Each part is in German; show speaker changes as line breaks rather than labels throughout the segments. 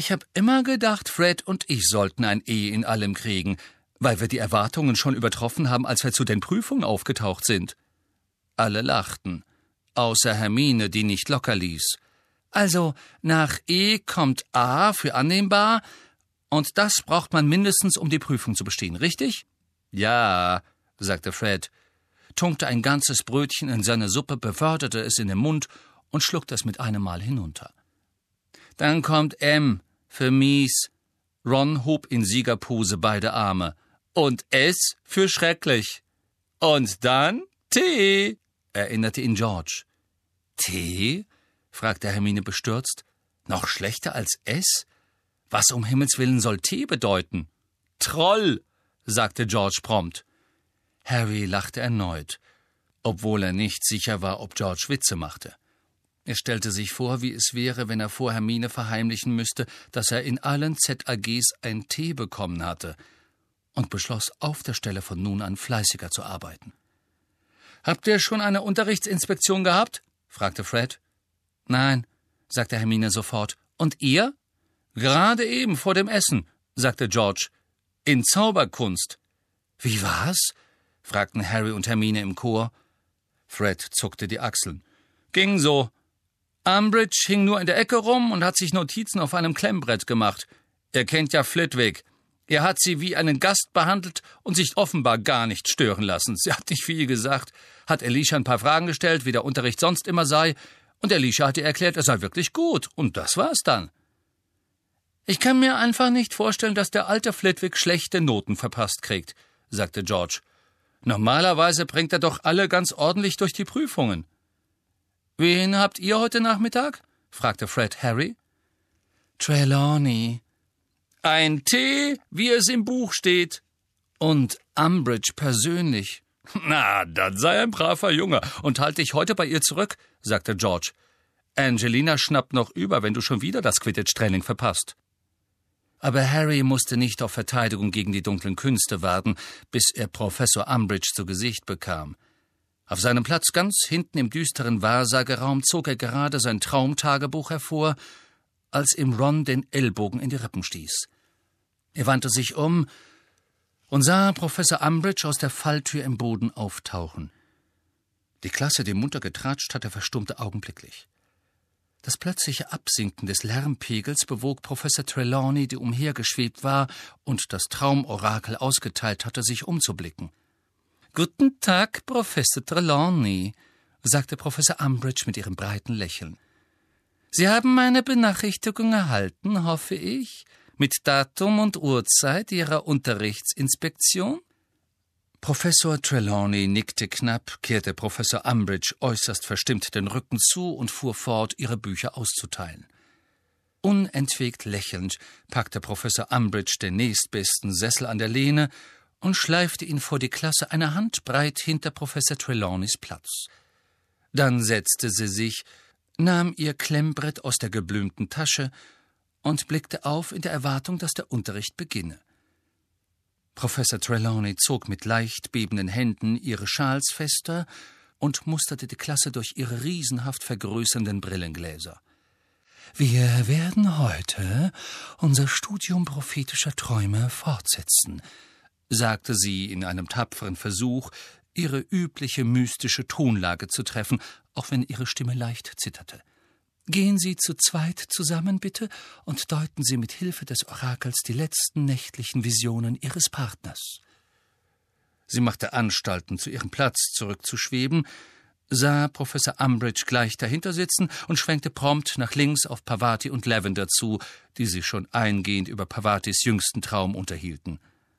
Ich habe immer gedacht, Fred und ich sollten ein E in allem kriegen, weil wir die Erwartungen schon übertroffen haben, als wir zu den Prüfungen aufgetaucht sind. Alle lachten, außer Hermine, die nicht locker ließ. Also, nach E kommt A für annehmbar, und das braucht man mindestens, um die Prüfung zu bestehen, richtig? Ja, sagte Fred, tunkte ein ganzes Brötchen in seine Suppe, beförderte es in den Mund und schluckte es mit einem Mal hinunter. Dann kommt M für mies. Ron hob in Siegerpose beide Arme. Und S für schrecklich. Und dann T, erinnerte ihn George. T? Fragte Hermine bestürzt. Noch schlechter als S? Was um Himmels willen soll T bedeuten? Troll, sagte George prompt. Harry lachte erneut, obwohl er nicht sicher war, ob George Witze machte. Er stellte sich vor, wie es wäre, wenn er vor Hermine verheimlichen müsste, dass er in allen ZAGs ein T bekommen hatte, und beschloss, auf der Stelle von nun an fleißiger zu arbeiten. »Habt ihr schon eine Unterrichtsinspektion gehabt?« fragte Fred. »Nein«, sagte Hermine sofort. »Und ihr?« »Gerade eben vor dem Essen«, sagte George. »In Zauberkunst.« »Wie war's?« fragten Harry und Hermine im Chor. Fred zuckte die Achseln. »Ging so. Umbridge hing nur in der Ecke rum und hat sich Notizen auf einem Klemmbrett gemacht. Ihr kennt ja Flitwick. Er hat sie wie einen Gast behandelt und sich offenbar gar nicht stören lassen. Sie hat nicht viel gesagt, hat Alicia ein paar Fragen gestellt, wie der Unterricht sonst immer sei, und Alicia hat ihr erklärt, er sei wirklich gut, und das war's dann. »Ich kann mir einfach nicht vorstellen, dass der alte Flitwick schlechte Noten verpasst kriegt«, sagte George. »Normalerweise bringt er doch alle ganz ordentlich durch die Prüfungen.« »Wen habt ihr heute Nachmittag?« fragte Fred Harry. »Trelawney.« »Ein T, wie es im Buch steht.« »Und Umbridge persönlich.« »Na, dann sei ein braver Junge und halt dich heute bei ihr zurück«, sagte George. »Angelina schnappt noch über, wenn du schon wieder das Quidditch-Training verpasst.« Aber Harry musste nicht auf Verteidigung gegen die dunklen Künste warten, bis er Professor Umbridge zu Gesicht bekam. Auf seinem Platz ganz hinten im düsteren Wahrsageraum zog er gerade sein Traumtagebuch hervor, als ihm Ron den Ellbogen in die Rippen stieß. Er wandte sich um und sah Professor Umbridge aus der Falltür im Boden auftauchen. Die Klasse, die munter getratscht hatte, verstummte augenblicklich. Das plötzliche Absinken des Lärmpegels bewog Professor Trelawney, die umhergeschwebt war und das Traumorakel ausgeteilt hatte, sich umzublicken. »Guten Tag, Professor Trelawney«, sagte Professor Umbridge mit ihrem breiten Lächeln. »Sie haben meine Benachrichtigung erhalten, hoffe ich, mit Datum und Uhrzeit Ihrer Unterrichtsinspektion?« Professor Trelawney nickte knapp, kehrte Professor Umbridge äußerst verstimmt den Rücken zu und fuhr fort, ihre Bücher auszuteilen. Unentwegt lächelnd packte Professor Umbridge den nächstbesten Sessel an der Lehne und schleifte ihn vor die Klasse eine Handbreit hinter Professor Trelawneys Platz. Dann setzte sie sich, nahm ihr Klemmbrett aus der geblümten Tasche und blickte auf in der Erwartung, dass der Unterricht beginne. Professor Trelawney zog mit leicht bebenden Händen ihre Schals fester und musterte die Klasse durch ihre riesenhaft vergrößernden Brillengläser. »Wir werden heute unser Studium prophetischer Träume fortsetzen«, sagte sie in einem tapferen Versuch, ihre übliche mystische Tonlage zu treffen, auch wenn ihre Stimme leicht zitterte. »Gehen Sie zu zweit zusammen, bitte, und deuten Sie mit Hilfe des Orakels die letzten nächtlichen Visionen Ihres Partners.« Sie machte Anstalten, zu ihrem Platz zurückzuschweben, sah Professor Umbridge gleich dahinter sitzen und schwenkte prompt nach links auf Parvati und Lavender zu, die sich schon eingehend über Parvatis jüngsten Traum unterhielten.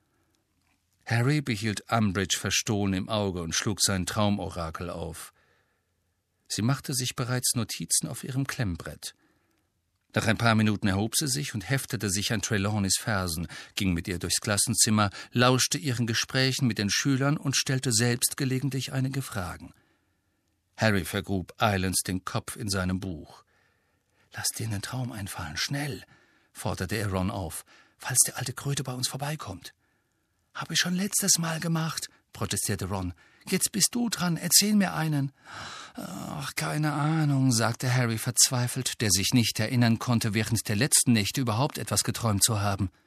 Harry behielt Umbridge verstohlen im Auge und schlug sein Traumorakel auf. Sie machte sich bereits Notizen auf ihrem Klemmbrett. Nach ein paar Minuten erhob sie sich und heftete sich an Trelawneys Fersen, ging mit ihr durchs Klassenzimmer, lauschte ihren Gesprächen mit den Schülern und stellte selbst gelegentlich einige Fragen. Harry vergrub eilends den Kopf in seinem Buch. »Lass dir einen Traum einfallen, schnell«, forderte er Ron auf, »falls der alte Kröte bei uns vorbeikommt.« »Hab ich schon letztes Mal gemacht«, protestierte Ron. Jetzt bist du dran, erzähl mir einen. »Ach, keine Ahnung«, sagte Harry verzweifelt, der sich nicht erinnern konnte, während der letzten Nächte überhaupt etwas geträumt zu haben.